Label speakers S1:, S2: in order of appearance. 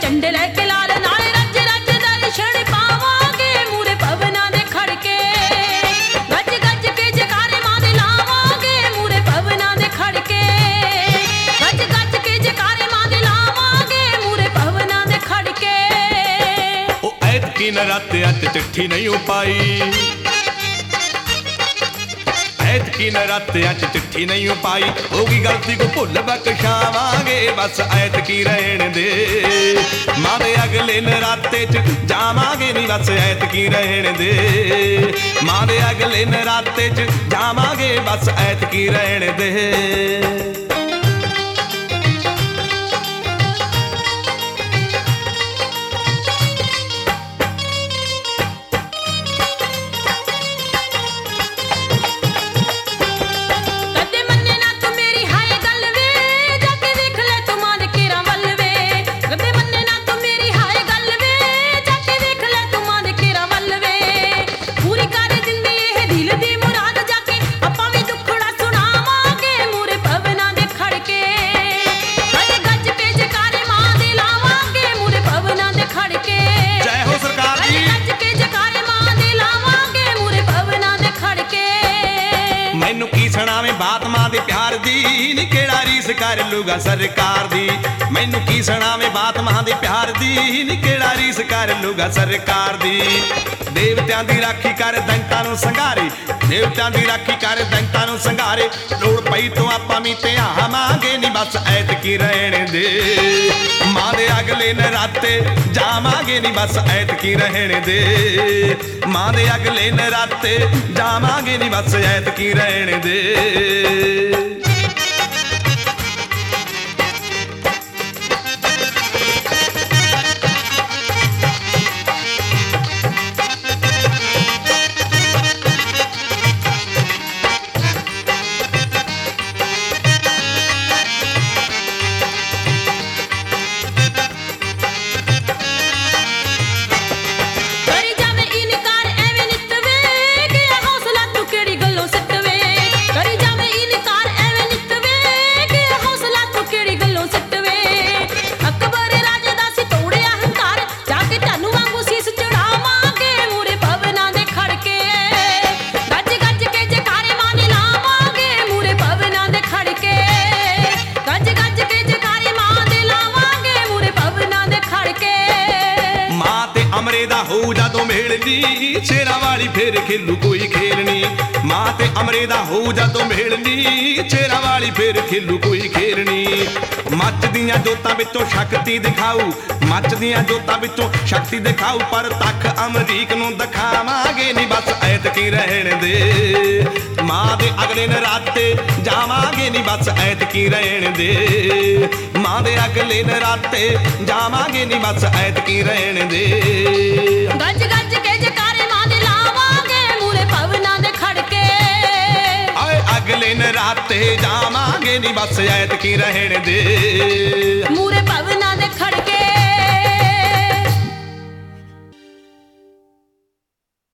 S1: झंडे लैके लाल नाल रज रज दर्शन पावांगे मूरे भवनां दे खड़के गज गज के जयकारे मां दे लावांगे मूरे भवनां दे खड़के गज गज के जयकारे मां दे लावांगे मूरे भवनां दे खड़के।
S2: ओ ऐतकी नरात्यां च चिट्ठी नहीं पाई, ऐतकी नरात्यां च चिट्ठी नहीं पाई, होगी गलती को भुल बख्शावांगे बस ऐतकी रहन दे। मां दे अगले नराते च जावांगे नी बस ऐतकी रहन दे, मां दे अगले नराते च जावांगे बस ऐतकी रहन दे। मैनू की सुणावे बात मां दे प्यार दी नी केड़ा रीस कर लूगा सरकार दी। मैनू की सुणावे बात मां दे प्यार दी नी केड़ा रीस कर लूगा सरकार दी। देवत्यां दी राखी कर दैंतां नूं संघारे, देवत्यां दी राखी कर दैंतां नूं संघारे, लोड़ पई तो आपां भी ते आवांगे नी बस ऐतकी रहन दे। मां दे अगले नराते जावांगे नी बस ऐतकी रहन दे, मां दे अगले नराते जावांगे नी बस ऐतकी रहन दे। अमरे दा हो जादों मेलनी शेरां वाली फिर खेलू कोई खेलनी। मां ते अमरे दा हो जादों मेलनी शेरां वाली फिर खेलू कोई खेलनी। मच दियां जोतां विचों शक्ति दिखाऊ, मच दियां जोतां विचों शक्ति दिखाऊ, पर तख अमरीक नूं दिखावांगे नी बस ऐतकी रहन दे। मां दे अगले नराते जावांगे नी बस ऐतकी रहन दे, मां दे अगले नराते जावांगे नी बस ऐतकी रहन दे।
S1: गज गज के जयकारे मां दे लावांगे मूरे भवनां दे खड़के,
S2: आए अगले नराते जावांगे नी बस ऐतकी रहन दे।
S1: मूरे भवनां